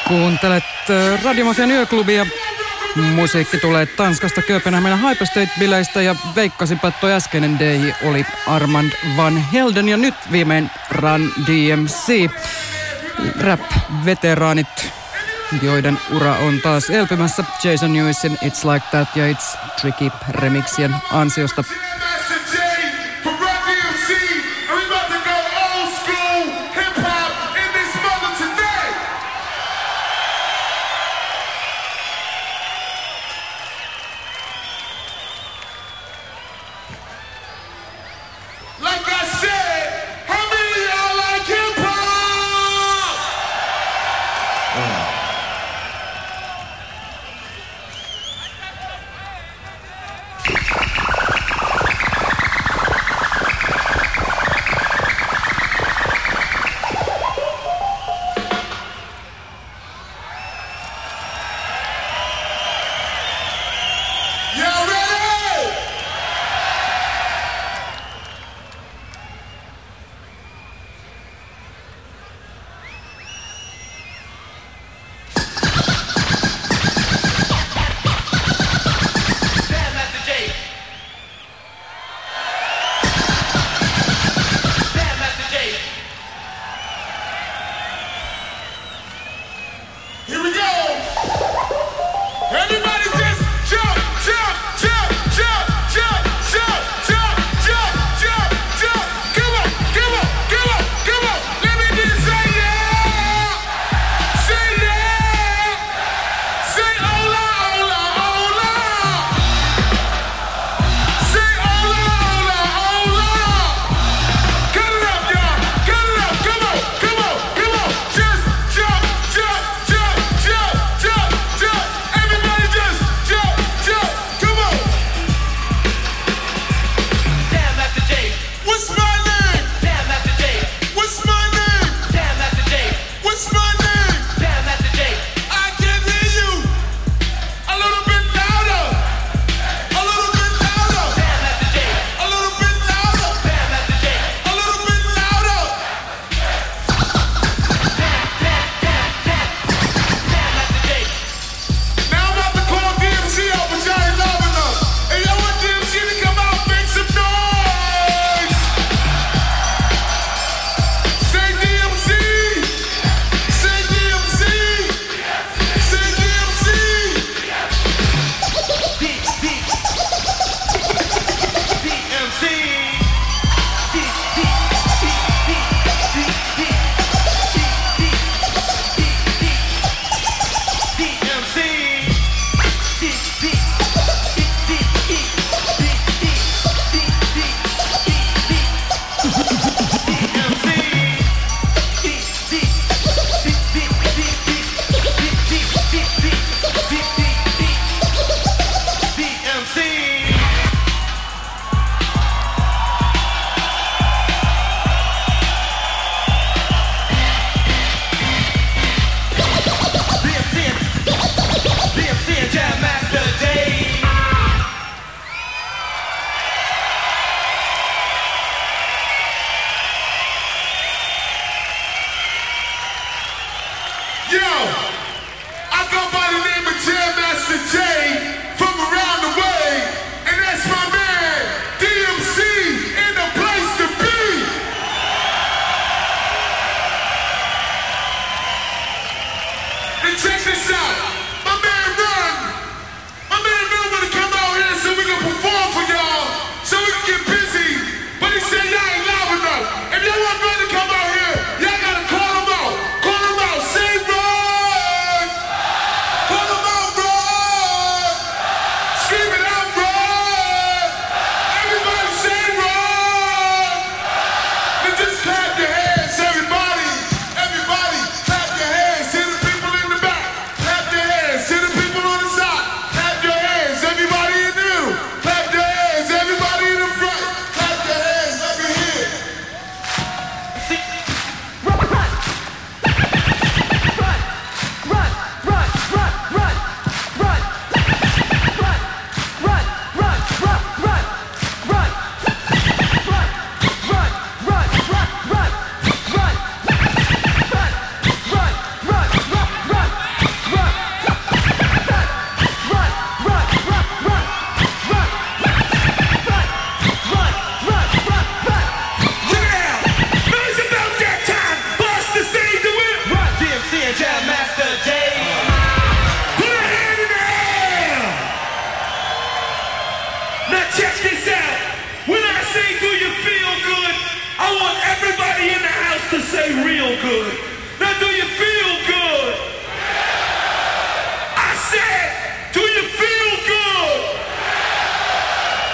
Kuuntelet Radiomafian yöklubia. Musiikki tulee Tanskasta Kööpenhaminan Hyperstate-bileistä ja veikkasinpä, että toi äskeinen DJ oli Armand Van Helden ja nyt viimein Run DMC. Rap-veteraanit, joiden ura on taas elpymässä Jason Lewisin It's Like That ja It's Tricky remixien ansiosta.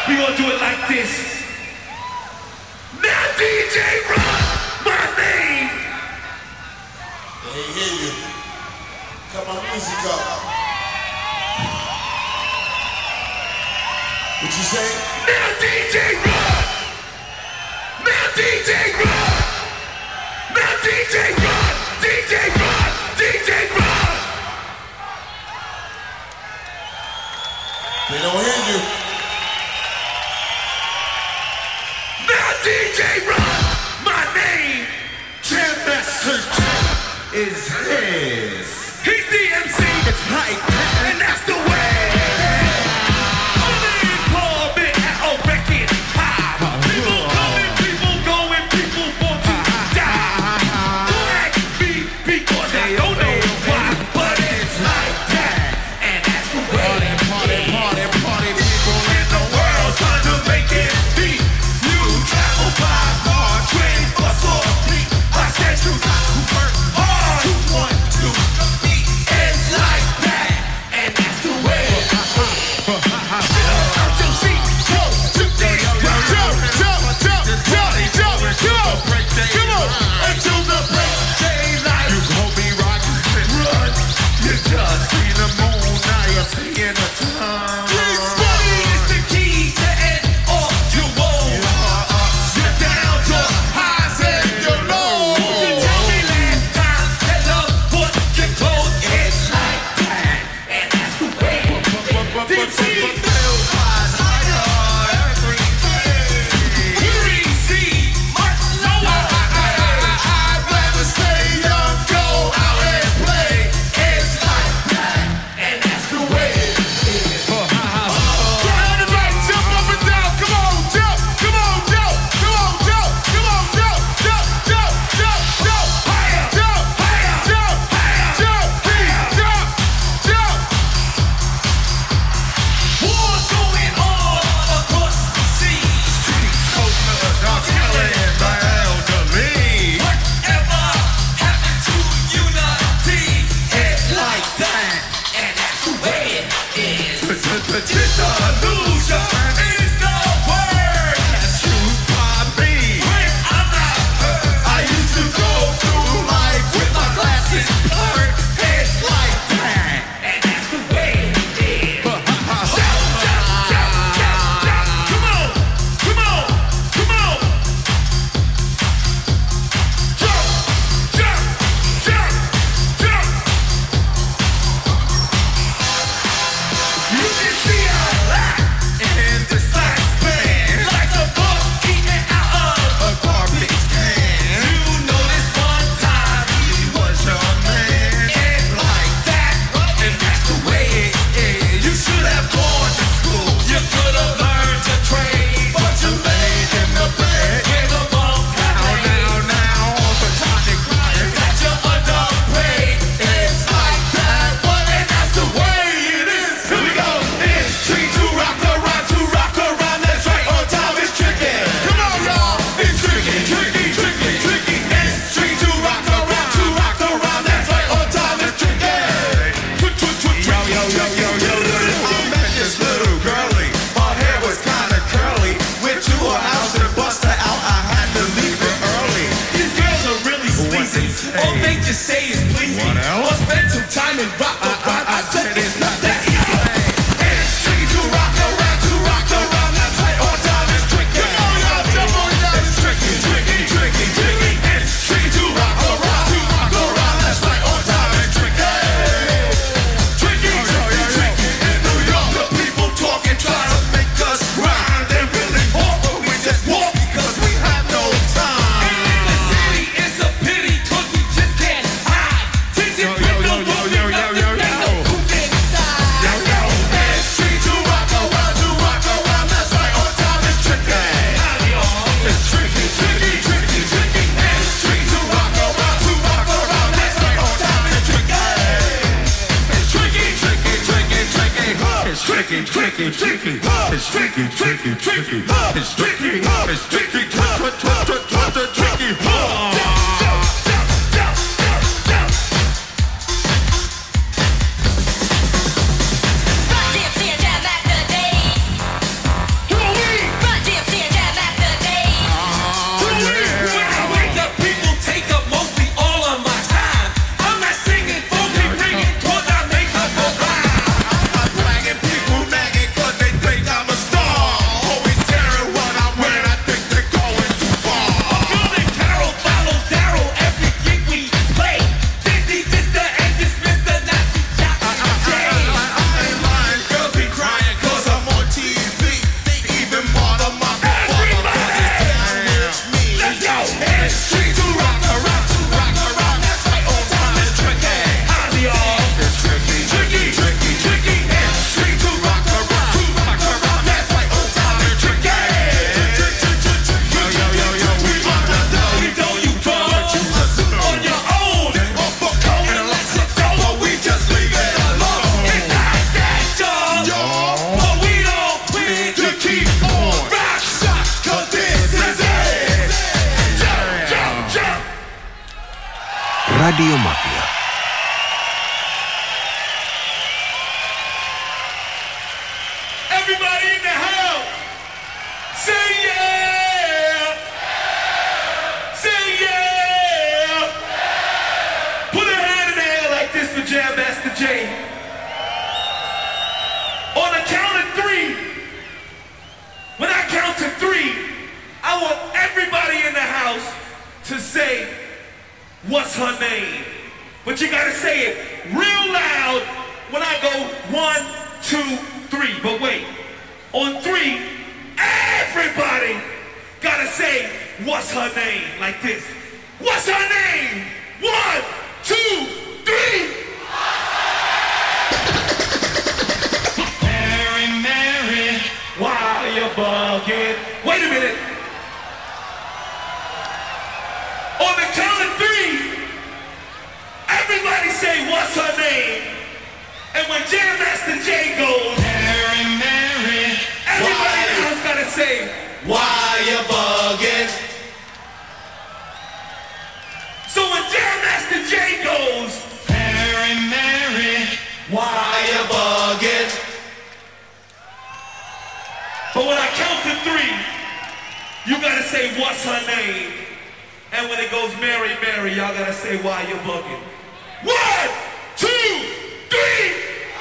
We gonna do it like this. Now DJ Rock, my name. They hear you. Come on, music up. What you say? Now DJ Rock. Now DJ Rock. Now DJ Rock. DJ Rock. DJ Rock. They don't hear you. Now DJ Rock, my name, Jam Master is his. He's the MC, it's like that, and that's the way. Only call me at a record high. People coming, people going, people want to die. Don't ask me because I don't know why, but it's like that, and that's the way. Party, people in the world trying to make it beat. Travel by car, train, bus or fleet. I said you got to work hard. You want to eat. It's like that, and that's the way. Out your seat, go to this. Jump. Come on, until the break daylight. You gon' be rockin' and run. You just see the moon, now you're seeing the sun. Money is the key to end all your woes. You're down to highs and your lows. You tell me last time that love put your clothes. It's like that, and that's the way. DC Bill flies higher every day. DC much lower. I'd rather stay young, go out and play. It's like that, and that's the way. Everybody jump up and down. Come on, jump. Come on, jump. Come on, jump. Come on, jump. Jump. Higher. Jump. Jump. War's going on across the seas. Street soldiers are killing the elderly. Whatever happened to unity? It's like that, and that's the way it is. Disillusion is the word that's used by me. When I'm not hurt, I used to go through life with my glasses blurred. It's like that, and that's the way it is. Shout. Come on. Jump. You can see a lot in this last band, like a buck eating out of a garbage can. You noticed one time he was your man. It's like that, and that's the way it is. You should have gone to school. You could have learned to trade, but you laid in the bed with a bum. Now, for tonic crying that you're underpaid. It's like that, and that's the way it is. Here we go. It's tricky to rock around. That's right, on time is tricky. Come on, y'all. It's tricky. It's tricky to rock around. That's right, on time is tricky. I met this little girlie. Her hair was kinda curly. Went to her house and bust her out. I had to leave her early. These girls are really sleazy. All they just say is please me. Or spend some time and rock around. I said it's not that easy. It's tricky to rock around. That's right, on time is tricky. Come on, y'all, jump on down. It's tricky. It's tricky to rock around. That's right, on time is tricky. Tricky. In New York, the people talking, trying to make us grind. They really hard, but we just walk because we have no time. And in the city, it's a pity, 'cause we just can't hide. Tinted window, looking nothing, ain't no hoop inside. It's tricky to rock around. That's right, on time is tricky. It's tricky. It's tricky to rock around. That's right, on time is tricky. It's tricky. Run DMC and Jam Master Dave. Radiomafia. Everybody in the house, say yeah! Say yeah! Put a hand in the air like this for Jam Master Jay. On the count of 3, when I count to 3, I want everybody in the house to say, what's her name? But you gotta say it real loud when I go 1, 2, 3. But wait, on 3, everybody gotta say, what's her name? Like this. What's her name? 1, 2, 3. Mary, Mary, why you bugging? Wait a minute. On the count of 3, everybody say, what's her name? And when Jam Master Jay goes, Mary, Mary, everybody in the house gotta say, why you bugging? So when Jam Master Jay goes, Mary, Mary, why you bugging? But when I count to 3, you gotta say, what's her name? And when it goes Mary, Mary, y'all gotta say, why you bugging? 1, 2, 3.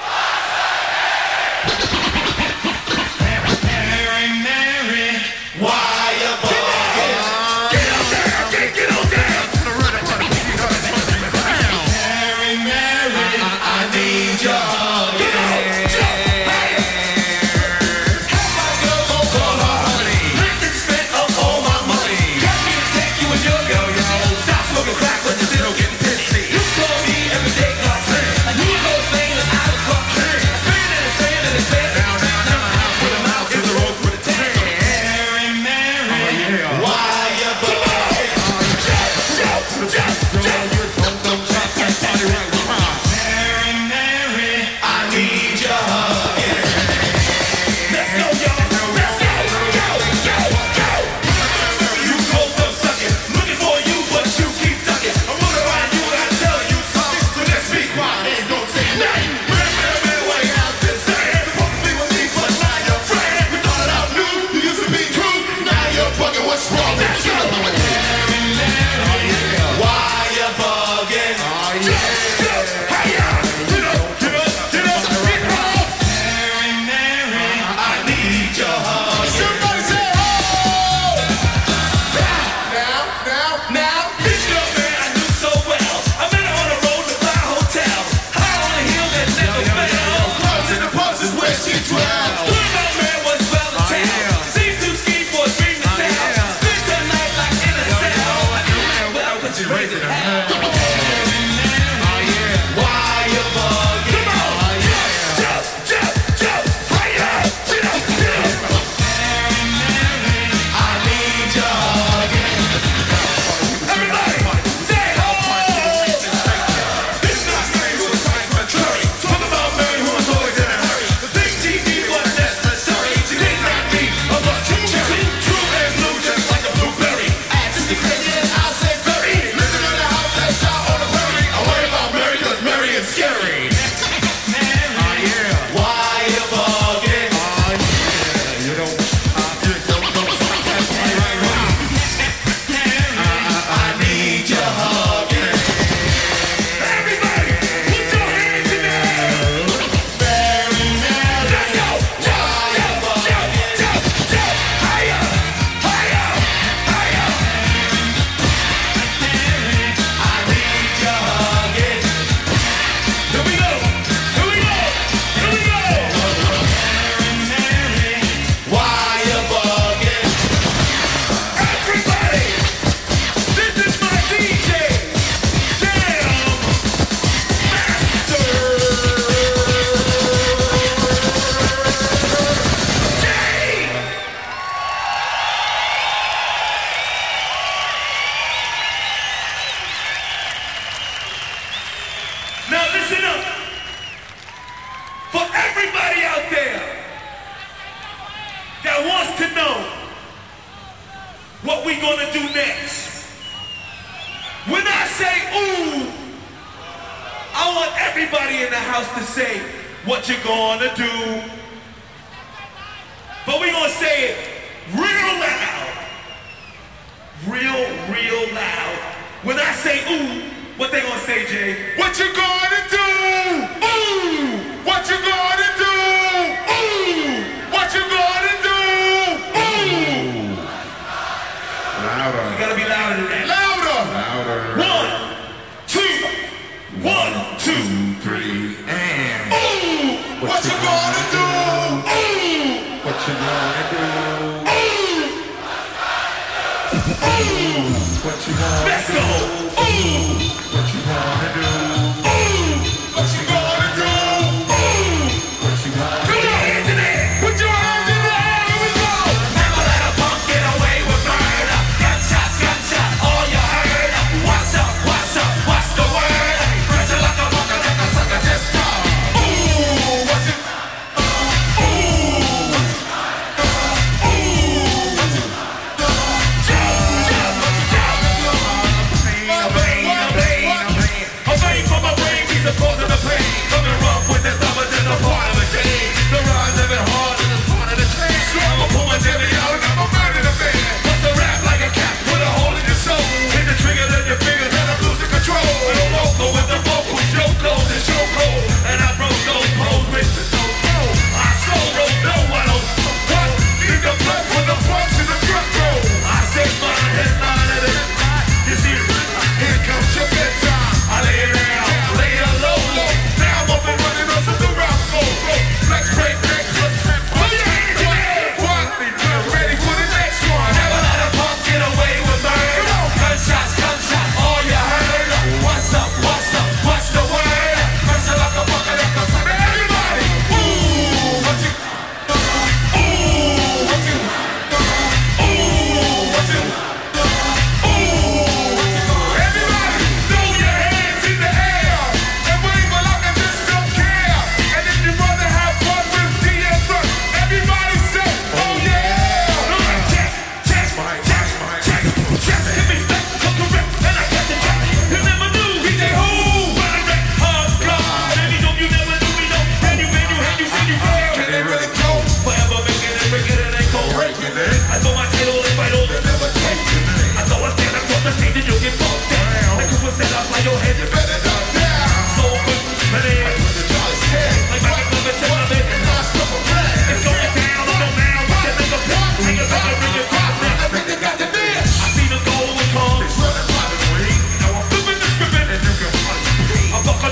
Mary, Mary, why you bugging? Get on down, get on down. Mary, Mary, I need your hug. Get on, jump, hey. Have my girl gon' call her honey. Make it spend up all my money. Got me to take you and your yo-yo. Stop smoking crack when you're still getting pissy. You call me every day, God friend. And you know things that I was fucking. Spinning and spinning and spinning. Down, down, down my house with a mouth in the road with a tan. Mary, Mary, why you bugging? Jump, jump, jump. Mary, Mary, I need your hug. Let's go, y'all. Let's go, go, go, go. You go from sucking, looking for you, but you keep ducking. I'm running around you and I tell you something. So let's be quiet and don't say nothing. Mary, way out this side. Supposed to be with me, but now you're friend. We started out new, you used to be true. Now you're bugging, what's wrong with you? Mary, Mary, why you bugging? Jump, hiya. Get up, get up, get up, get up. Mary, Mary, I need your hug. Somebody say, oh! Now, this girl, man, I knew so well. I met her on the road to Fly Hotel. High on a hill that never fell. Clubs in the pubs is where she dwells. Good old man was well to tell. Seemed too ski for a dream to tell. Spent the night like in a cell. I knew man well, but you raised it to hell. Why you bugging? Come on, jump, jump, jump, hiya, get up, get up. Mary, I need your hugging. Everybody, say ho! This is not Mary who was quite contrary. Talk about Mary who was always in a hurry. The things she did was necessary. She did not need a bus to cherry. True and blue, just like a blueberry. As if you crazy, and I'll say very. Living in a house that's shot on a prairie. I worry about Mary 'cause Mary is scary. Mary, why you bugging? I need your hugging. Everybody, put your hands in the air. Mary, Mary, let's go. Jump, jump, jump, jump. Higher, higher, higher. I need your hugging. Here we go, here we go, here we go. Mary, why you bugging? Everybody, this is my DJ, Jam Master Jay. Now listen up. For everybody out there that wants to know what we gonna do next. When I say ooh, everybody in the house to say what you're gonna do. But we're gonna say it real loud. Real loud. When I say ooh, what they gonna say, Jay? What you gonna do? Ooh! What you gonna do? Ooh! What you gonna do? Ooh! Louder. You gotta be louder than that. Louder. 1, 2, 3, and. ooh! What you gonna do? Ooh! What you gonna do? Ooh! What you gonna Let's do? go! Ooh! What you gonna do? Ooh! What you gonna do? Ooh! What you gonna Put do? your hands in the air! Put your hands in the air! Here we go! Never let a punk get away with murder. Gunshots, all you heard. What's up? What's the word? Pressure like a bunker, like a sucker just called. Ooh! What's it? Ooh! Causing the pain, coming rough with this other than a part of the game. The rhymes living hard and it's part of the chain. So I'ma pull my Jimmy out and I'ma murder the man. Bust a rap like a cat, put a hole in your soul. Hit the trigger, then your fingers, and I'm losing control. And I'm local with the vocal, show clothes and show cold. And I broke those pros with the so cold. I slow roll, no one else. What? Need the blood for the punch in the truck roll. I say my headline and it's hot. You see, here comes your bedtime. I lay it down. Now I'm up and running on some new round flow. Flex, break, next, let's step. Put your hands in the air. We're ready for the next one. Never let a punk get away with murder. Gunshots, all you heard. What's up? What's the word? Pressure like a bucket, like a sucker. Everybody, ooh, what you? Ooh, what you? Ooh, what you? Ooh, what you? Everybody, throw your hands in the air and wave like I just don't care. And if you wanna have fun with DF, everybody say, oh yeah. Check. Give me back, look correct, and I got the track. You never knew, DJ Who, running back, hardcore. And you never knew me, though. And you said you care. Can they really go? Forever making it, breaking it, ain't gon' Breaking it. I throw my title and fight over. Never taking it. I throw a stand across the stage and you get bumped down. Like you was set up like your head, you Better not down. so good, but it ain't. With the Charlie's head. Like back in the tell of it. Last couple plans. It's going down on the mound. What you think of that? Hang your back and bring your cross now. I think they got the dance. I see the goal and come. It's running by the way. Now I'm flipping the script And you can find me. I'm buckle.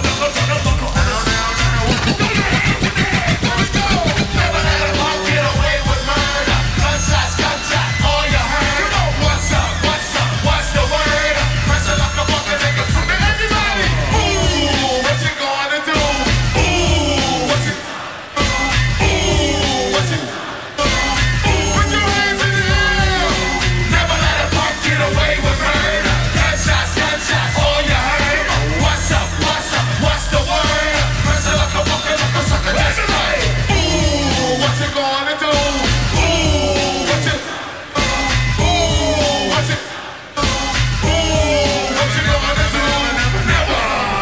Never let a punk get away with murder. Gunshots, all you heard. What's up? What's the word? Pressure like a bucket, make a flip. Everybody, ooh, what you gonna do? Ooh, what you? Ooh, what you? Put your hands in the air. Never let a punk get away with murder. Gunshots, all you heard. What's up? What's the word? Pressure like a bucket, like a sucker. Everybody, ooh, what you gonna do? Ooh, what you? Ooh, what you? Ooh, what you gonna do? Never.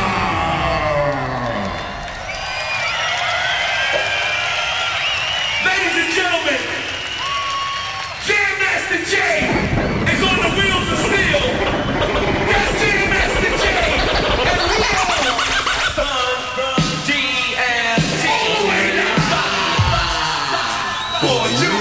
Ladies and gentlemen, Jam Master Jay is on the wheels of steel. That's Jam Master Jay, and we are from DMT. For you,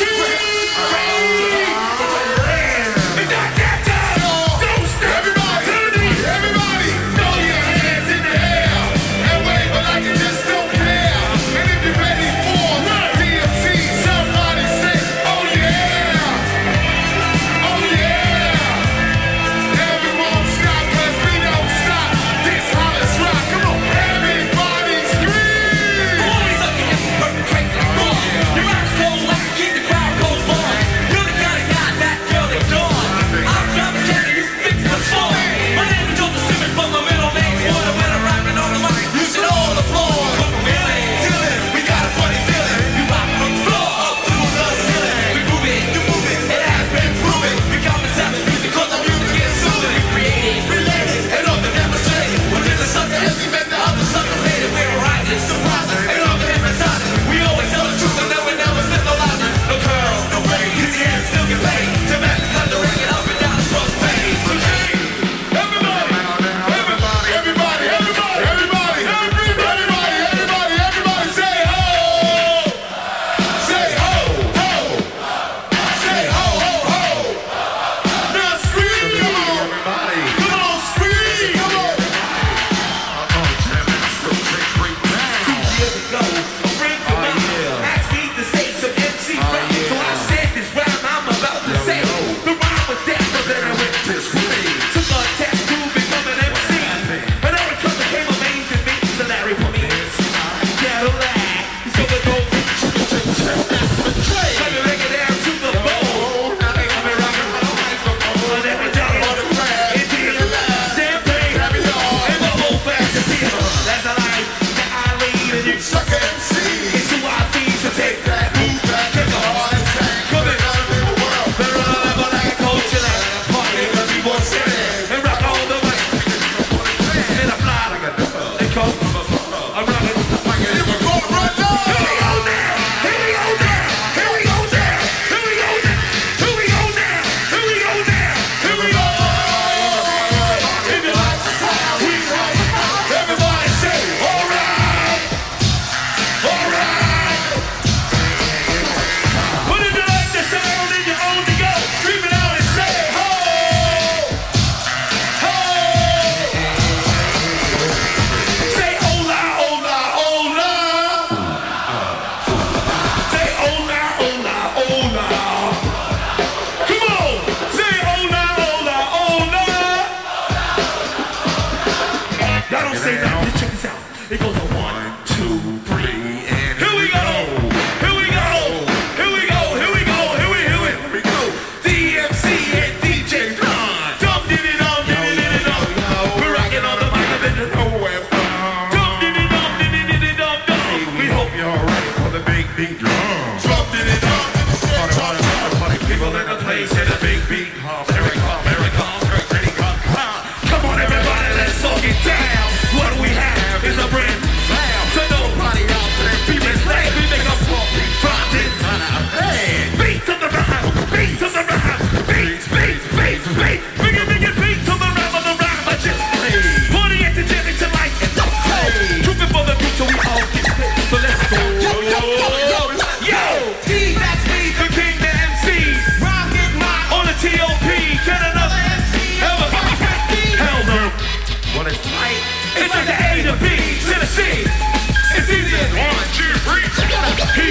it's not that time. Don't stop. Everybody, throw your hands in the air and wave it like you just don't care. And if you're ready for DMT, somebody say, oh yeah, oh yeah. Everyone stop, 'cause we don't stop. This Hollis rock, come on, everybody scream. Boys, look at you, perpetrate the fraud. Your rocks go like you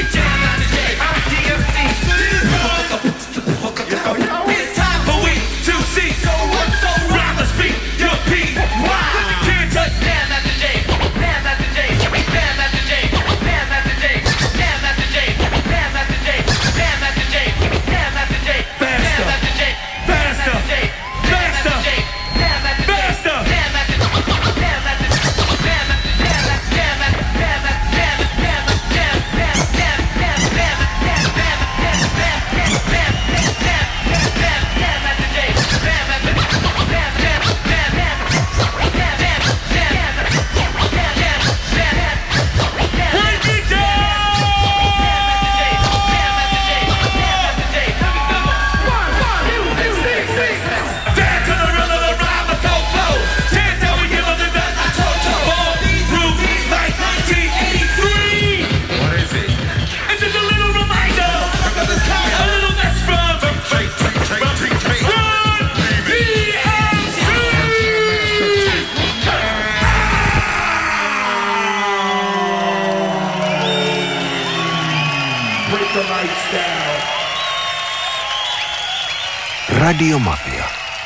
jam out today. I'm DMC. It's time for we to see. So what? So round the speak your P. Why? Can't touch jam out today. Jam out today. Jam out today. Jam out today. Jam out today. Jam out today. Jam out today. Jam out today. Faster. Faster. Faster. Faster. Radio Mafia.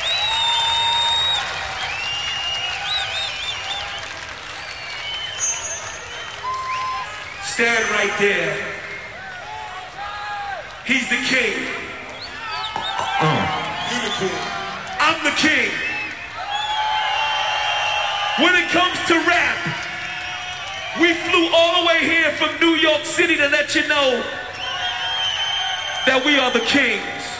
Stand right there. He's the king. You the king. I'm the king. When it comes to rap, we flew all the way here from New York City to let you know that we are the kings.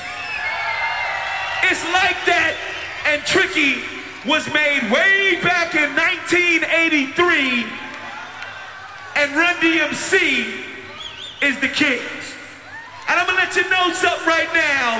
It's like that, and Tricky was made way back in 1983, and Run DMC is the kings. And I'm gonna let you know something right now.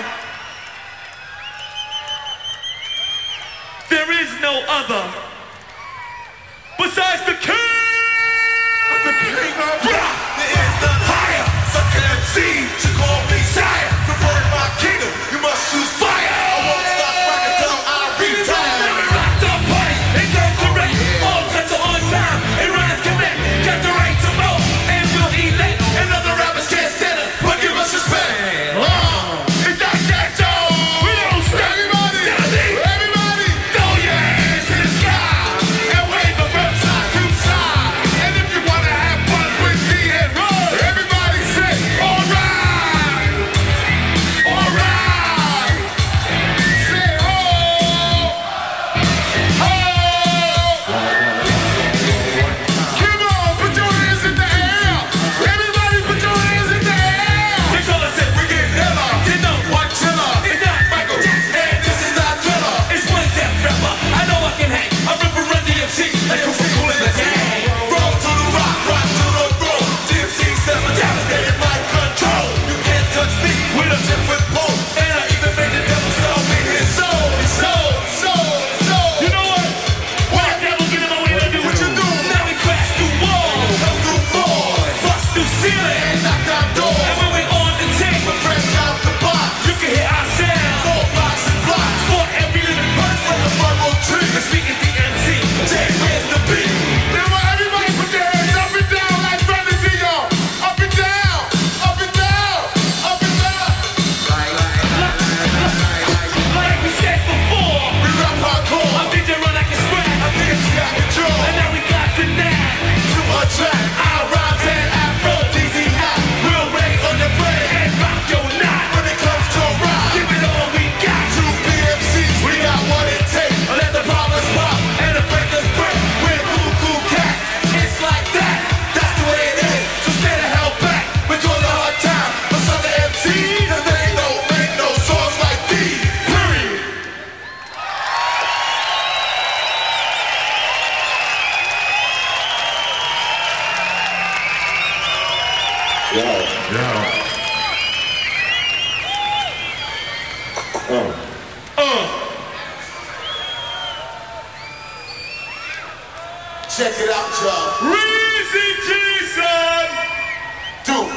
There is no other besides the king. The king of rock. There is none higher. Such an MC should call me sire. To word my kingdom, you must choose fire. I won't stop rocking till I retire. Never rock the party, it goes correct. All cuts are on time, and rhymes connect. Got the right to vote, and we'll elect. And other rappers can't stand it, but give us respect. It's not that Joe. We don't stop. Everybody, throw your hands to the sky and wave them from side to side. And if you wanna have fun with me and Roy, everybody say, all right, all right. Say, oh, oh. Come on, put your hands in the air. Everybody put your hands in the air. They call us it, we get iller. You know what, chiller. It's not Michael Jackson, and this is not Thriller. It's one death rapper, I know I can hang. I'm ripping Run DMC, like I'm cool in the gang. Roll to the rock, rock to the roll. DMC steps devastated by control. You can't touch me with a different pole. And I even made the devil sell me his soul. You know what? When the devil get in my way, I do what you do. Now we crash through walls, come through floors, bust through ceilings, and knock down doors. And when we on the tape, we're fresh out the box. You can hear our sound, 4 blocks and blocks. For every living person from the purple tree. We're speaking DMC, Jay, where's the beat? Now everybody put their hands up and down like brothers to y'all. Up and down, up and down, up and down. Like we said before, we rap hardcore. I'm DJ Run, I can scrap. I think it's got control. And now we got the knack to attract our rhymes and afro DZI. We'll rain on the play and rock your knot. When it comes to rock, give it all we got. 2 BMCs, we got what it takes. Let the problems pop and the breakers break. We're cool cat. It's like that. That's the way it is. So stay the hell back. Because a hard time for some of the MCs, and they don't make no songs like these. Period. Check it out, y'all. Reezy Jason. Do it,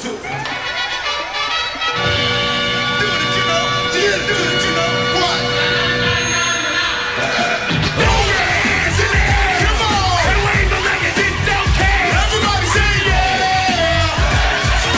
you know. Yeah, do it, you know. What? Throw your hands in the air. Come on. And wave them like you didn't care. Everybody say yeah.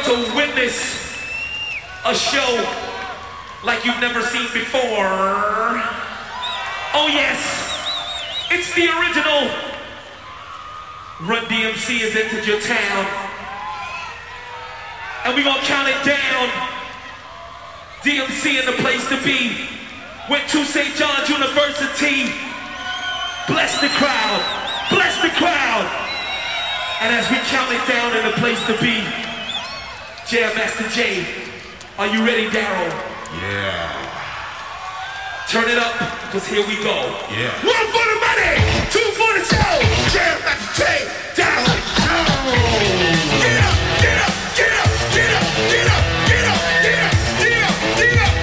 to witness a show like you've never seen before. Oh yes, it's the original. Run DMC has entered your town. And we're gonna count it down. DMC in the place to be. Went to St. John's University. Bless the crowd. Bless the crowd. And as we count it down in the place to be, Jam Master Jay, are you ready, Daryl? Yeah. Turn it up, because here we go. Yeah. One for the money, two for the show. Jam Master Jay, Daryl. Get up, get up, get up, get up, get up, get up, get up, get up, get up.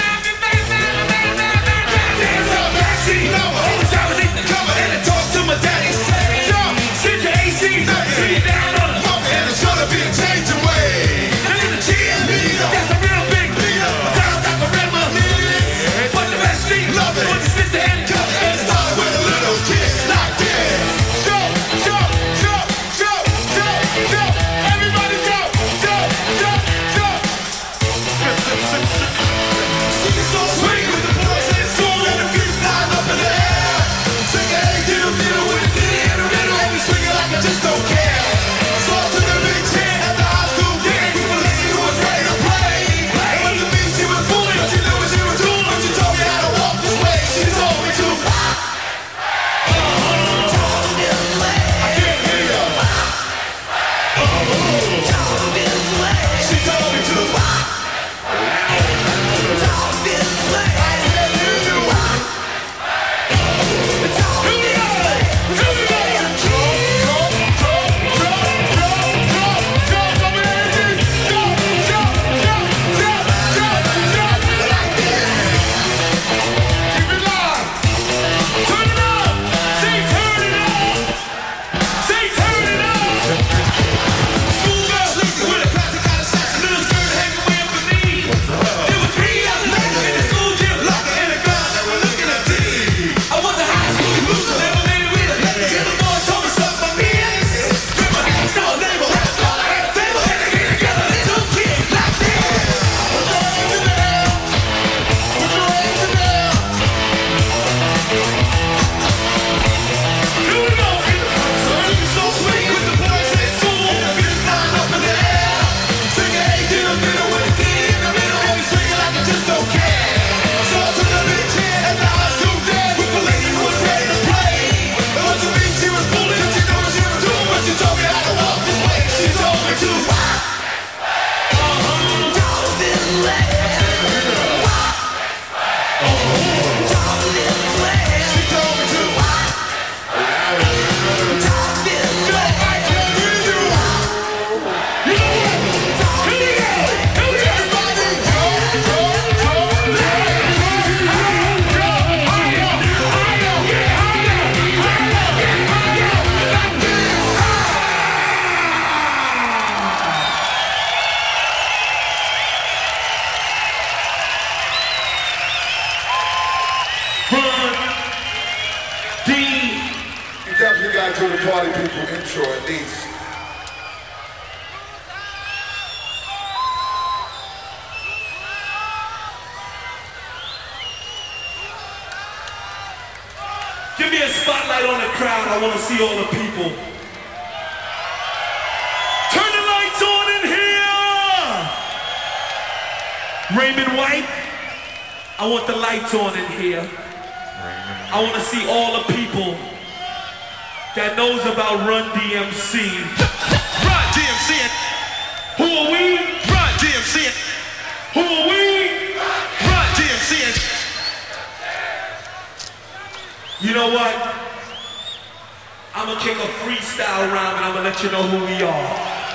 Dance up, backseat, all the time I need to cover and I talk to my daddy. Jump, sit your AC, sit you down on the pump, and it's gonna be a change away. And in the cheerleader, that's a real big leader. Sounds like a red man. But the best thing, love it, when you sit there and cover, and it started with a little kid like this. Jump, jump, jump, jump, jump, jump. Everybody jump, jump, jump, jump. Swing with the boys and soul, and the feet flying up in the air. Sing a hey, diddle, diddle with a ditty in the middle, and we swing it like I just don't care. So to the big chair at the high school game, we were lady who was ready to play. It wasn't me, she was fooling, but she knew what she was doing. But she told me how to walk this way, she told me to. I can't hear ya. She told me to. You gotta do the party people intro at least. Give me a spotlight on the crowd. I want to see all the people. Turn the lights on in here. Raymond White, I want the lights on in here. I want to see all the people that knows about Run DMC. Run DMC. Who are we? Run DMC. Who are we? Run DMC. You know what? I'm gonna kick a freestyle round and I'm gonna let you know who we are.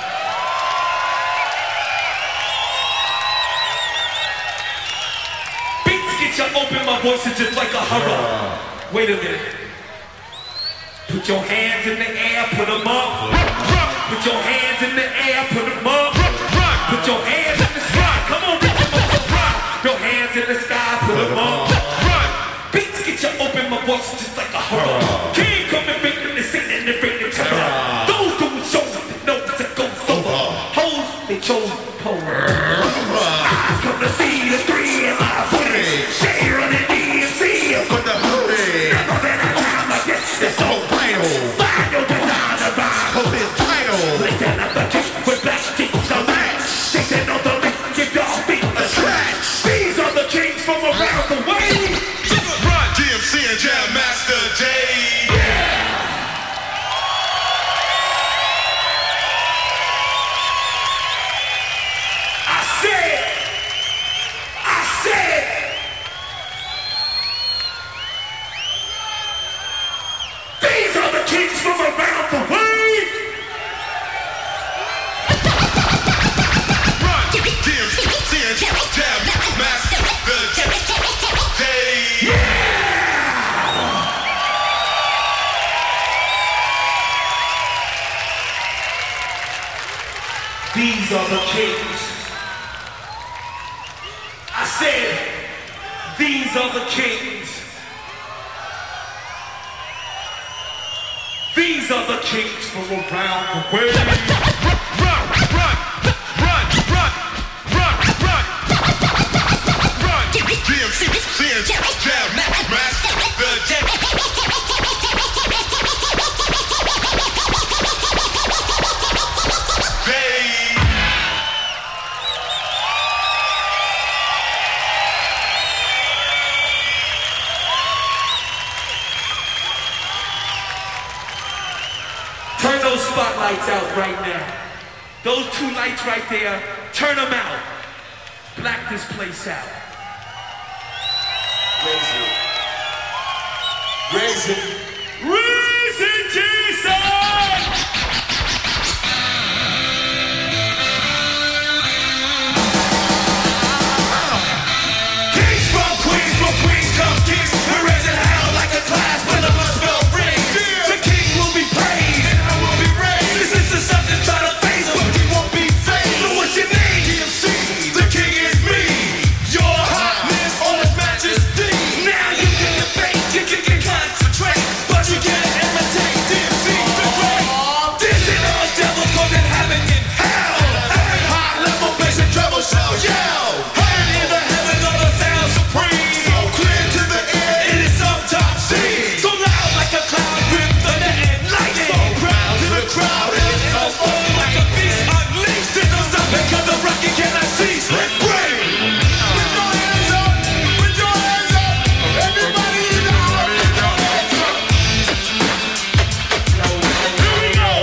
Beats get you open, my voice is just like a hurrah. Wait a minute. Put your hands in the air, put them up. Put your hands in the air, put them up. Put your hands in the sky. Come on, put them up. Your hands in the sky, put them up. Beats get you open, my voice is just like a hurrah. King coming, bringing the singing and bringing the terror. Those doing shows, they know that it goes over. Hoes, they chose kings from around the way. Run, DMC and Jam Master the Day. These are the kings. I said, these are the kings. These are the kings from around the way. Run, run, run, run, run, run, run. DMC and Jam Master the Day. Turn those spotlights out right now. Those two lights right there, turn them out. Black this place out. Raise it. Raise it, Jesus! Kings from Queens come kings. We're raising hell like a class when the blood spell rings. The king will be praised and I will be raised. This is the something try to face us, but we won't be phased. So what's your name? DMC. The king is me. Your hotness on his majesty. Now you can debate, you can concentrate, but you can't imitate DMC the great. This is all devils causing havoc in hell. Every high level bass and treble shall yell. Heard in the heaven of the sound supreme. So clear to the ear, it is some top C. So loud like a cloud with thunder and lightning. So proud to the crowd, and it's so full like a beast unleashed. There's no stopping 'cause the rocket cannot cease. Let's break. Put your hands up, put your hands up. Everybody in the house, put your hands up. Here we go.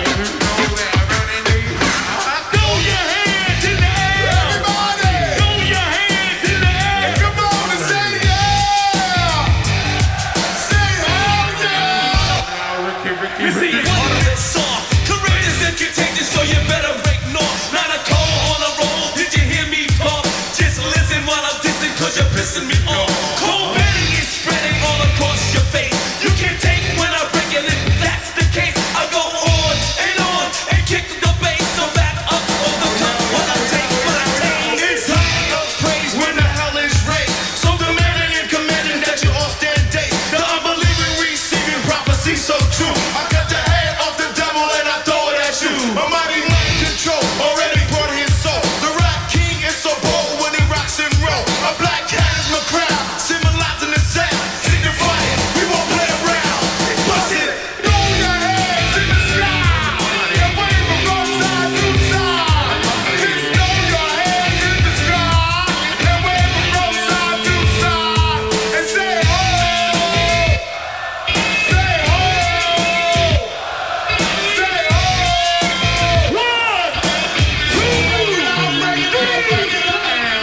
Throw your hands in the air. Everybody. Throw your hands in the air. Come on and say yeah. Say hell yeah. You see, it's one of its soft, courageous and contagious, so you better break north. Not a call on a roll. Did you hear me call? Just listen while I'm dissing, 'cause you're pissing me off. Cold betting is spreading all across your face. You can't take when I break it, if that's the case. I go on and kick the bass, so back up on the cup when I take what I take. It's time of praise when the hell is raised. So demanding and commanding that you all stand days. The unbelieving receiving prophecy so true. I cut the head off the devil and I throw it at you. A mighty mind control already brought his soul. The rap king is so bold when he rocks and roll. A black cat is my crowd, symbolizing the sound. Signifying we won't play around. Bust it. Throw your hands in the sky. And wave from one side to side. Just throw your hands in the sky. And wave from one side to side. And say ho. Say ho. Say ho. 1, 2, now bring it up, bring it up.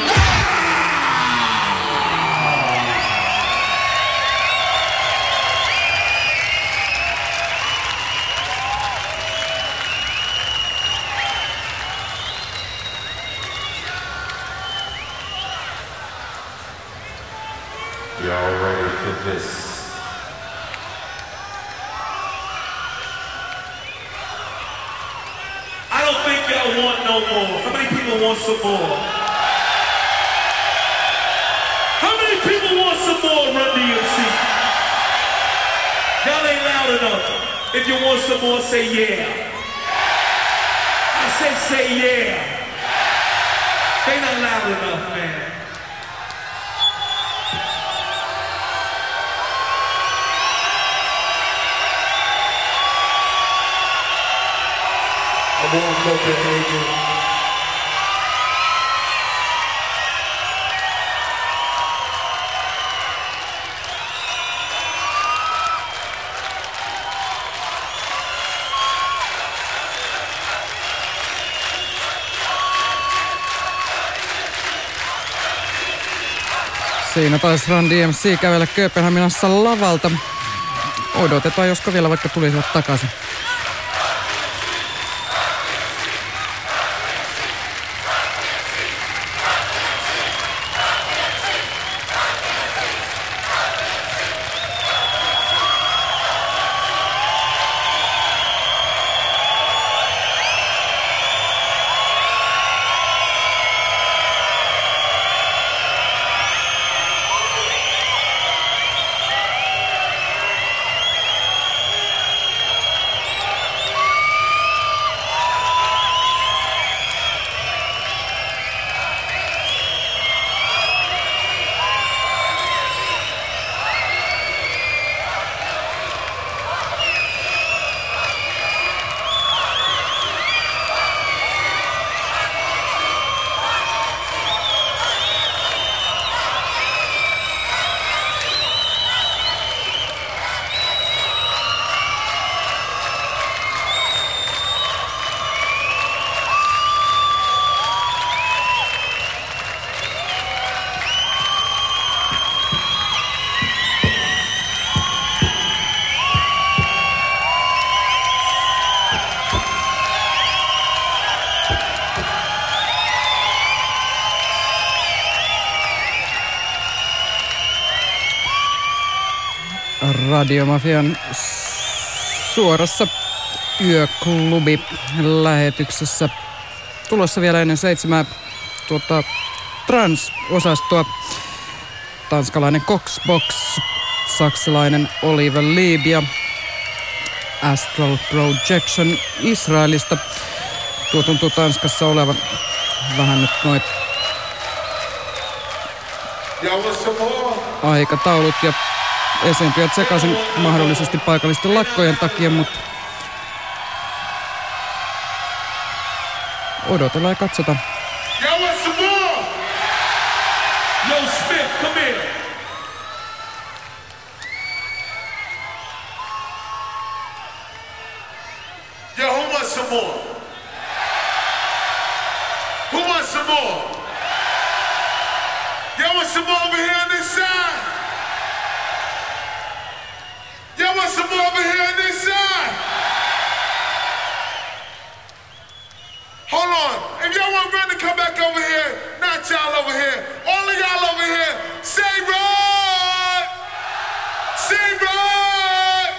Y'all ready for this? I don't think y'all want no more. How many people want some more? How many people want some more, Run DMC? Y'all ain't loud enough. If you want some more, say yeah. I said say yeah. They not loud enough, man. I'm on Copenhagen. Siinä taisi Run DMC kävellä Kööpenhaminassa lavalta. Odotetaan, josko vielä vaikka tulisivat takaisin. Radiomafian suorassa yöklubi-lähetyksessä. Tulossa vielä ennen 7 trans-osastoa. Tanskalainen Coxbox, saksalainen Oliver Lieb ja Astral Projection Israelista. Tuo tuntuu Tanskassa olevan vähän nyt noin aikataulut ja esiintyjät sekaisin mahdollisesti paikallisten lakkojen takia, mutta odotellaan ja katsotaan. Yo, what's the more? Yo, Smith, come here. Yo, who wants some more? Who wants some more? Yo, want some more over here on this side? Yo, want some more over here on this side? Hold on. If y'all want Ren to come back over here, not y'all over here, all of y'all over here, say Rod! Say Rod!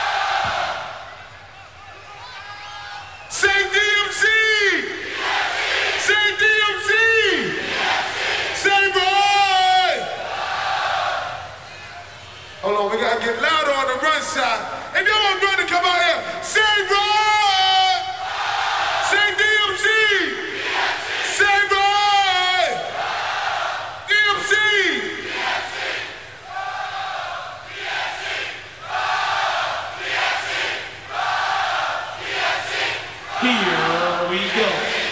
Say DMC! Say DMC! Say Rod! Hold on, we gotta get louder on the run side. If y'all want Ren to come out here, say Rod! Say DMC! Say Rod! DMC! Here we go.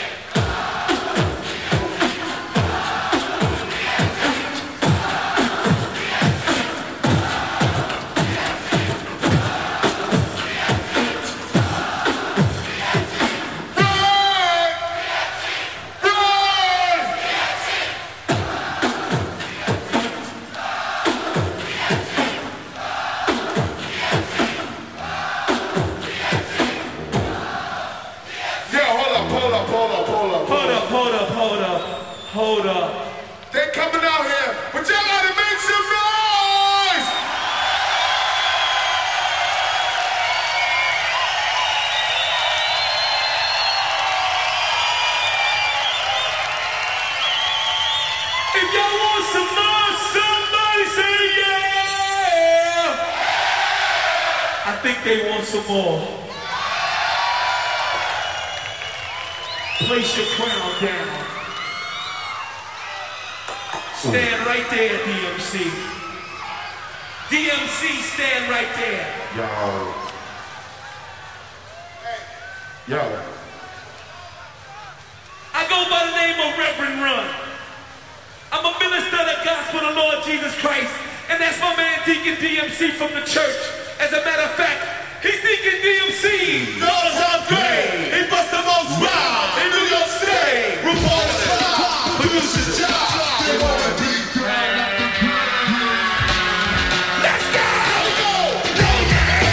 Hold up. They're coming out here, but y'all gotta make some noise! If y'all want some more, somebody say yeah! I think they want some more. Place your crown down. Stand right there, DMC. DMC, stand right there. Yo. Yo. I go by the name of Reverend Run. I'm a minister of the gospel of the Lord Jesus Christ, and that's my man Deacon DMC from the church. As a matter of fact, he's Deacon DMC. Dollars are great. He bust the most rhymes in New York State. Reporters, producers, job. They wanna be great. Let's go! Go!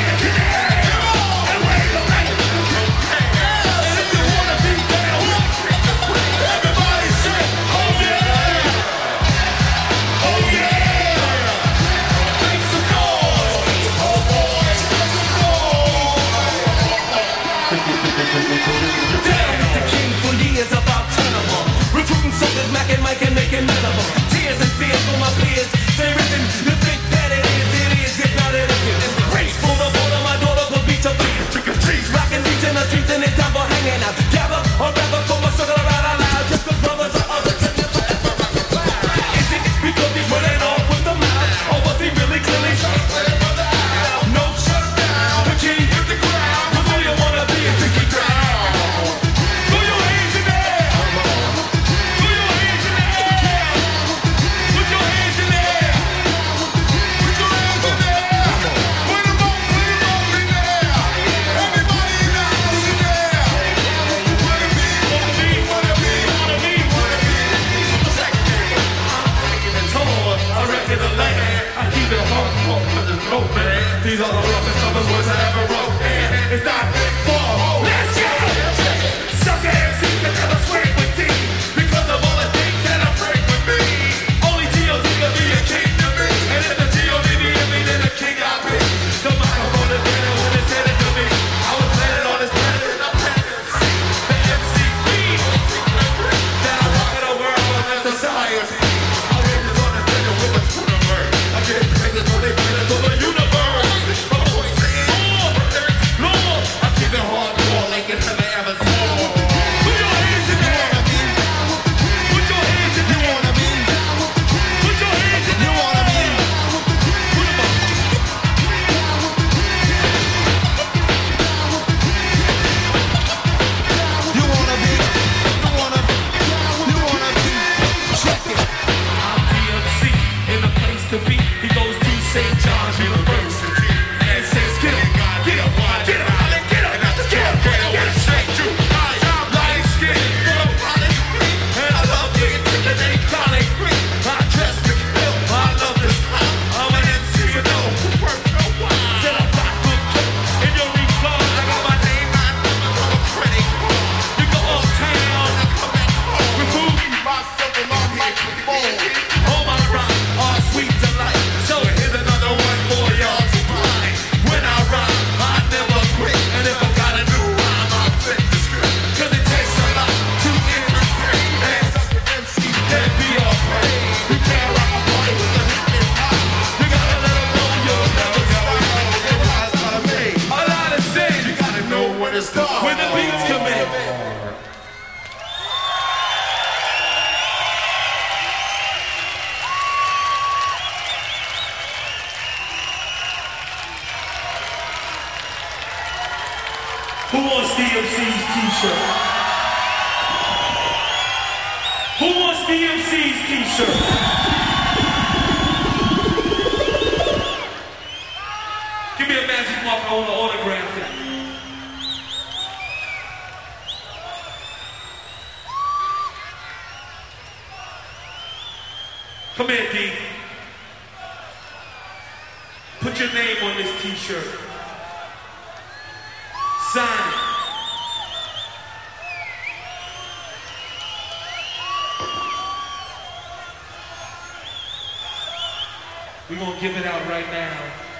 keep it hardcore, cause it's dope, man. These are the roughest numbers words I ever wrote, and it's not for. Let's go! Sucker MCs can never swing with D, because of all the things that I bring with me. Only G.O.D. can be a king to me, and if the G.O.D. be in me, then the king I be. The microphone is better when it's headed to me. I was planted on this planet and I'm planted to see the MCP that I rock in the world and society. I raise this on the planet with a universe. I get pregnant on they planet to the universe. I'm always saying, Lord, I keep it hardcore like it never ever before. Put your hands in the air. Put your hands in the air. Put your hands in the air. Put them up. You wanna be, check it. I'm DMC in the place to be. He goes to St. John's University and says, get him, get him, get him, get him, get him, straight to light skin, and I love getting to the name Colin. I dress to kill, I love this time. I'm an MC, you know. Said I got good coke in your recall. I got my name, my numbers on a credit card. You go uptown, come back home with who? Myself and my microphone. Oh my rock, oh sweet delight. So here's another one for y'all to find. When I rhyme, I never quit. And if I got a new rhyme, I'll flip the script. Cause it takes a lot to entertain. And such an MC can be all praise. You can't rock a party with a hip hop. You gotta let them know you'll never stop. A lot of things you gotta know when to start. When the beats come in. Who wants DMC's t-shirt? Who wants DMC's t-shirt? Give me a magic mark, I want to autograph it. Come here, D. Put your name on this t-shirt. Sign it. We're gonna give it out right now.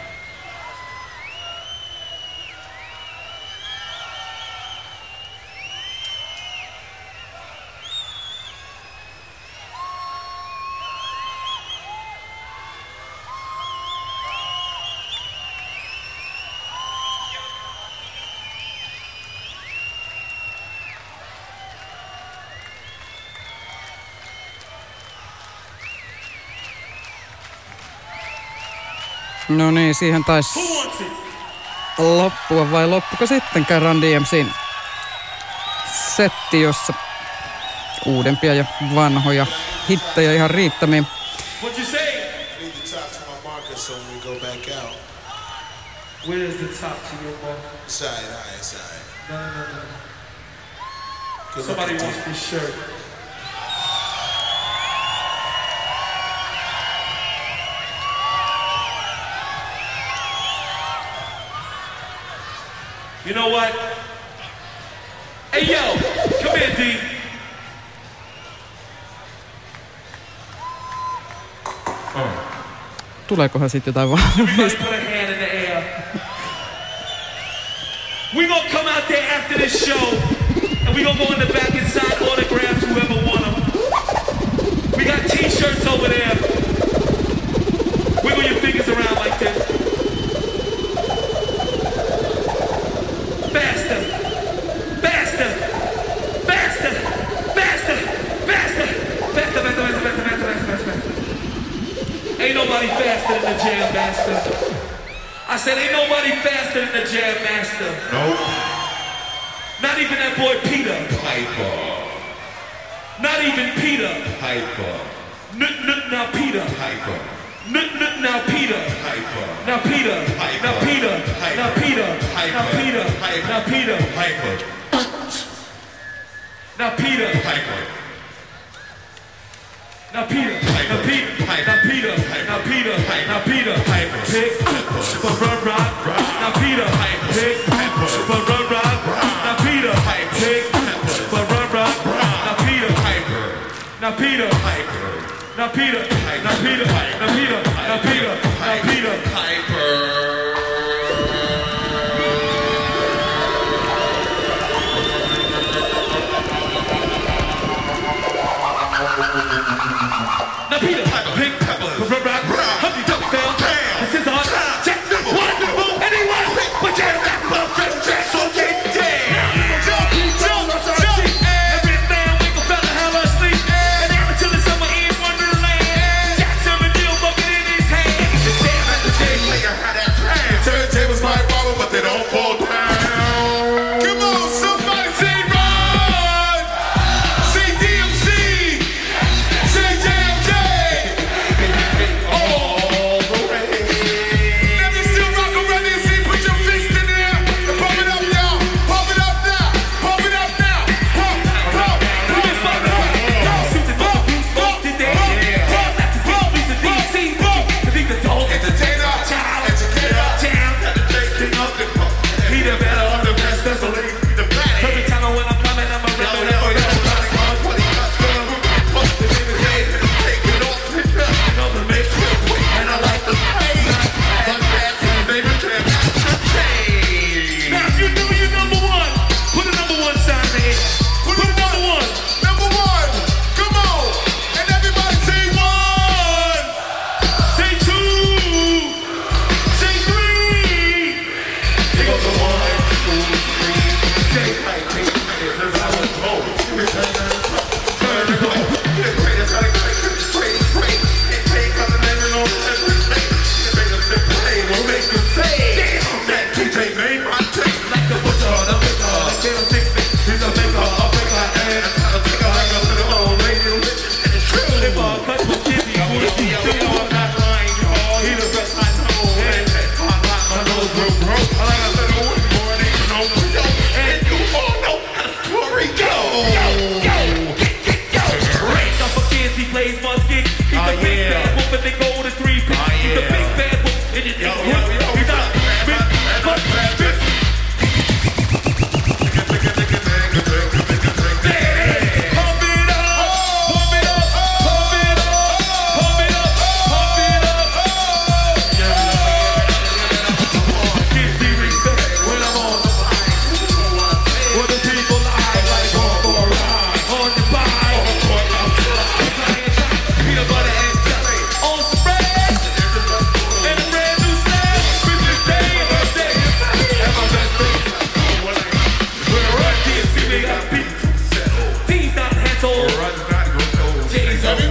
No niin, siihen taisi Who wants it? loppua vai loppuko sittenkään Run DMC:n setti, jossa uudempia ja vanhoja hittejä ihan riittämiin. What'd you say? I need to talk to my Marcus so when we go back out. Where's the top to your ball? Side. No. Good Somebody luck, wants this shirt. You know what? Hey yo, come here, D. Tuleekohan sitten jotain Everybody vaan? put a hand in the air. We gonna come out there after this show, and we gonna go in the back and sign autographs, whoever want them. We got t-shirts over there. Wiggle your fingers around like this. Faster. Faster. Faster. Faster. Faster. Faster, faster, faster, faster, faster, faster, faster. Ain't nobody faster than the Jam Master. I said ain't nobody faster than the Jam Master. Nope. Not even that boy Peter. Piper. Not even Peter. Piper. Now Peter. Piper. Now Peter. Piper. Now Peter. Now Peter. Now Peter. Now Peter. Now Peter. Piper. Now Peter. Piper. Now Peter, now Peter, now Peter, now Peter, now Peter, pick for run rock. Now Peter, pick for run rock. Now Peter, pick for run rock. Now Peter, now Peter, now Peter, now Peter, now Peter, now Peter, now Peter, Now Peter, Pink Pepper, Rock, Humpty Dumpty Bell, this is our Jack Nibble, anyone, but Jack Nibble, Jack, so Jack, every man wake up out of hell asleep, and never till the summer in Wonderland. Jackson and Neil bucket in his hand. The jam at the J player had that time. Turntables might wobble, but they don't fall down. Come on, somebody say run! Say DMC! Say JMJ! All the way. Now you still rock around this scene, put your fist in the air and pump it up now! Pump it up now! Pump it up now! Pump, pump, pump it up! Y'all shoot the dog, you smoke today! Pump, that's the deal, Lisa DC! Pump, to be the dog, Entertainer, child, educator, town. got the taking up the pump. He the better of the best, that's the lead. The planet. Every time when I'm coming, I'm a Yo, rebel. yo, yo, Johnny Gun, 20 cuts, girl, pump the nigga's head, take it off, Know the mix. and I like the pain. But that's his favorite trip, the chain. Now, if you know you're number one, put a number one sign there. Put a number one. Number one, come on, and everybody say one. Say two. Say three. It goes to 1, 2, 3. Day night, take minutes, as I was told. Turn it on. The greatest, I like it, trade. And take on the living on every state. It make us sip play, will make us say, damn, that TJ made my tape. Like the butcher, the maker, the candlestick. He's a maker, and And I take a like a little old lady, and it's true. if I cut my kidney, I would be I'm not lying, y'all. He the best I know. And I like my nose real broke. I like a little wood boy, and you know, and you all know how the story goes. Raise up for kids, he plays musket. He's a big bad wolf and they go to 3 pick. He's a big bad wolf and you think he's not big, but big. Pump it up, pump it up, pump it up, pump it up, pump it up. Give me respect when I'm on the line. When the people lie like on for a ride, on the bike, peanut butter and jelly on spread, and a brand new snack. Christmas Day and birthday, and my best friend. We're right here, see we got beat. Team's not hands-on. Jay's on.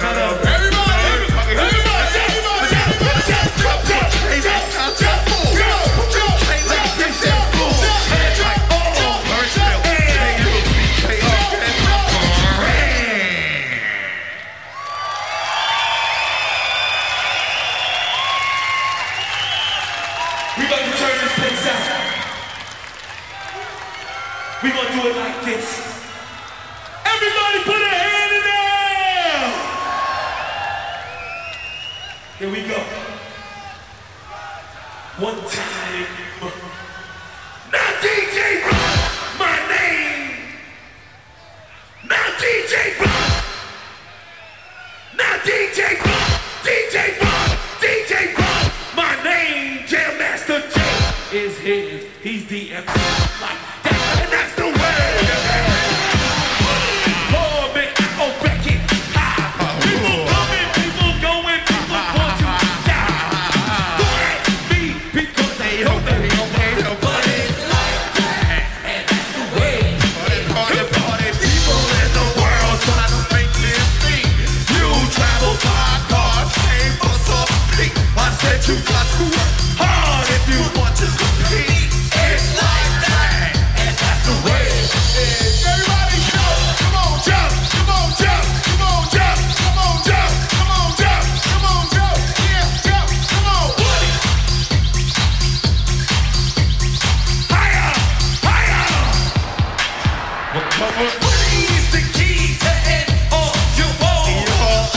We gonna turn this place out. We gonna do it like this. Everybody put a hand in there. Here we go. One time. Now DJ Rock, my name. Now DJ Rock. Now DJ Rock, DJ Rock, DJ Rock. My name, Jam Master J, is his. He's DMC like that, and that's the way. Oh, man, oh, Becky. People coming, people going, people want to die. Don't ask me because they don't know. But it's like that, and that's the way. Party people in the world trying to make this thing. You travel by car, same bus or peak. I said you got to work hard if you want to compete. It's like that, and that's the way. Everybody jump, come on jump, come on jump, come on jump, come on jump, come on jump, come on jump, yeah, jump, come on. Higher, higher. What is the key to end all your woes?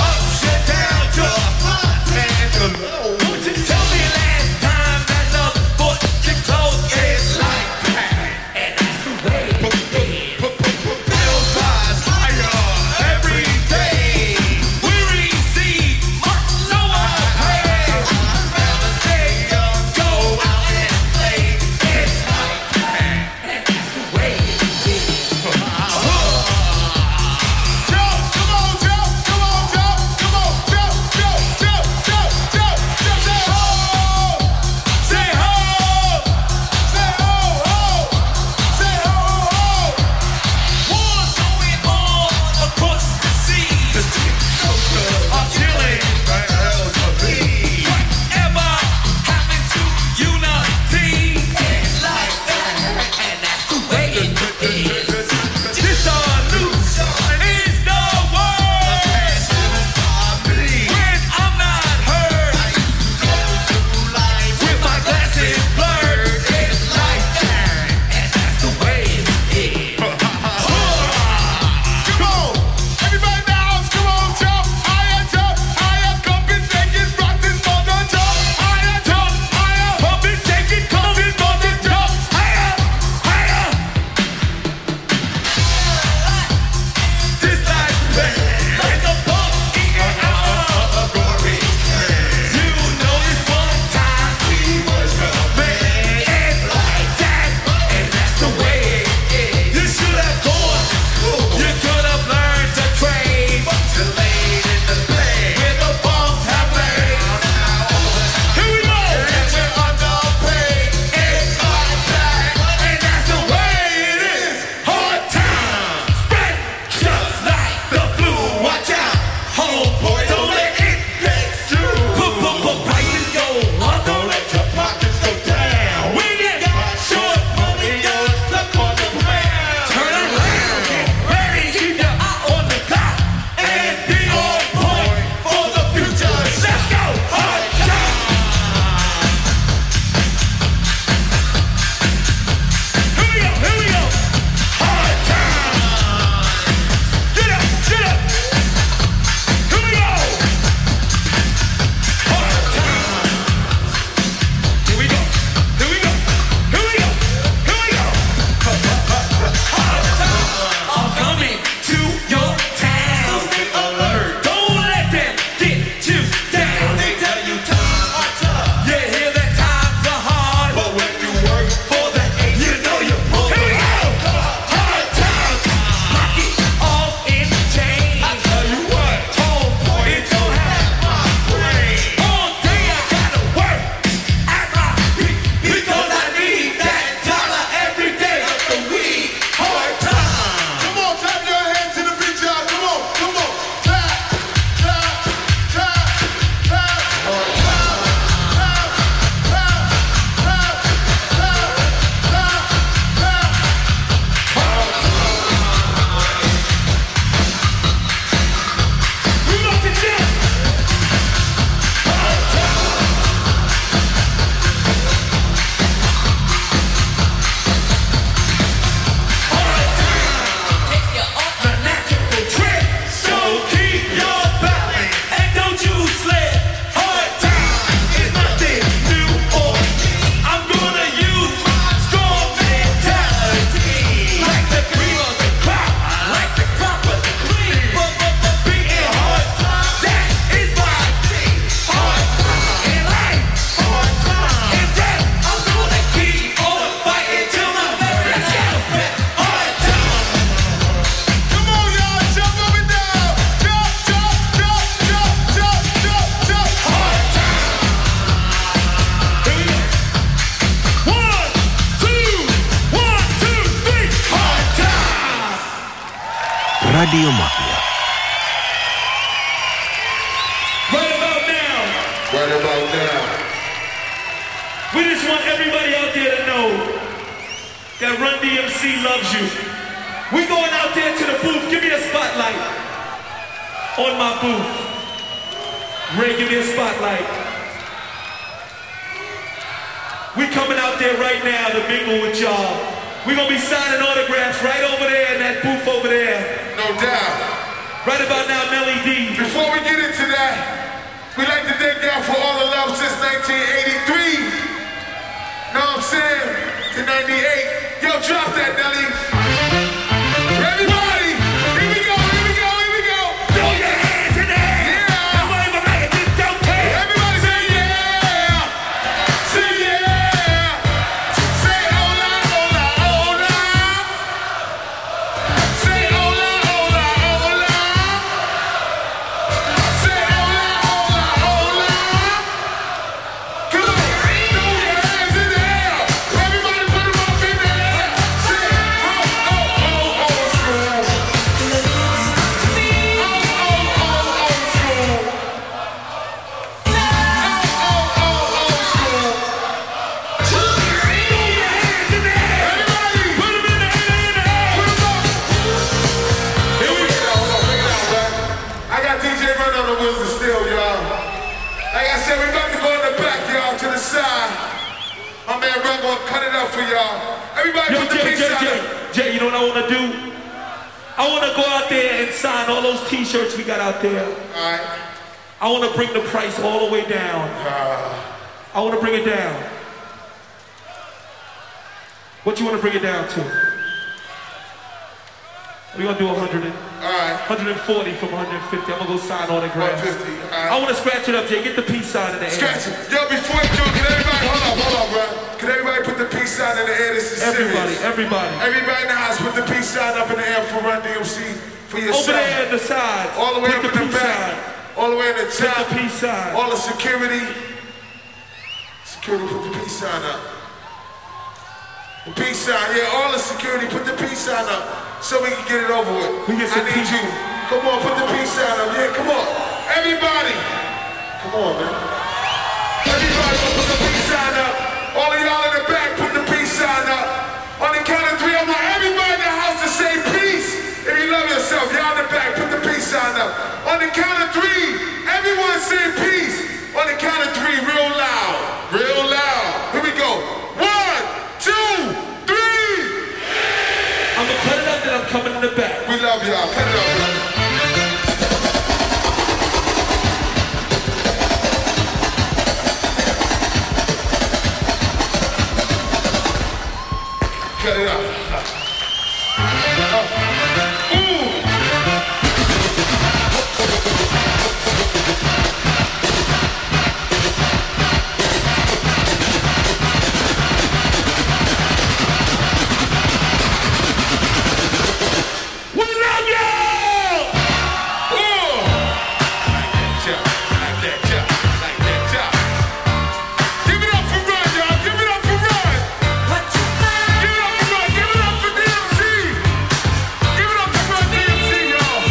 Radio Mafia. Right about now. Right about now. We just want everybody out there to know that Run DMC loves you. We going out there to the booth. Give me a spotlight on my booth. Ray, give me a spotlight. We coming out there right now to mingle with y'all. We gonna be signing autographs right over there in that booth over there. No doubt. Right about now, Melly D. Before we get into that, we'd like to thank y'all for all the love since 1983. Know what I'm saying? To 98. Yo, drop that, Nelly. Everybody, here we go, here we go, here we go. Throw your hands in the air. Yeah. Nobody but make it, just don't care. Everybody say yeah. Say yeah. Say hola, hola, hola. Say hola, hola, hola. Say hola, hola, hola. Come on, throw your hands in the air. Everybody put them up in the air. Say oh, oh, oh, old school. Old school. Old school. Throw your hands in the air. Everybody, Put 'em in the air. put 'em up. Here we go. Hold on, check it out, man. I got DJ Run on the wheels of steel, y'all. Like I said, we about to go in the back, y'all, to the side. My man Run gonna cut it up for y'all. Everybody Yo, put the peace out there. Jay, you know what I want to do? I want to go out there and sign all those t-shirts we got out there. All right. I want to bring the price all the way down. I want to bring it down. What you want to bring it down to? We're going to do 100 and, All right. 140 from 150. I'm going to go sign autographs. 150, all right. I want to scratch it up, Jay. Get the peace sign in the air. Scratch it. Yo, before you do, can everybody, hold on, bro. Can everybody put the peace sign in the air? This is Everybody, serious. everybody. Everybody in the house, put the peace sign up in the air for Run DMC for yourself. Over there at the side. All the way Put up in the peace back. sign. All the way in the Put top. the peace sign. All the security. Security, put the peace sign up. The peace sign, yeah, all the security, put the peace sign up so we can get it over with. We get some I need peace. you. Come on, put the peace sign up. Yeah, come on. Everybody. Come on, man. Everybody put the peace sign up. All of y'all in the back, put the peace sign up. On the count of three, I want everybody in the house to say peace. If you love yourself, y'all in the back, put the peace sign up. On the count of three, everyone say peace. On the count of three, real loud. Real loud. Here we go. 1, 2, 3. I'm going to cut it up and I'm coming in the back. We love y'all. Cut it up, brother. Cut it up. Ooh. We love you! Ooh. Like that, chop. Like that, chop. Give it up for Run, y'all. Give it up for Run. Give it up for Run. Give it up for DMC. Give it up for Run DMC, y'all.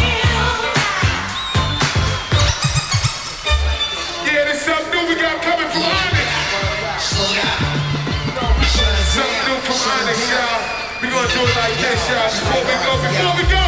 Yeah, there's something new we got coming from Onyx. Something new from Onyx, y'all. We gonna do it like this, y'all. Before we go,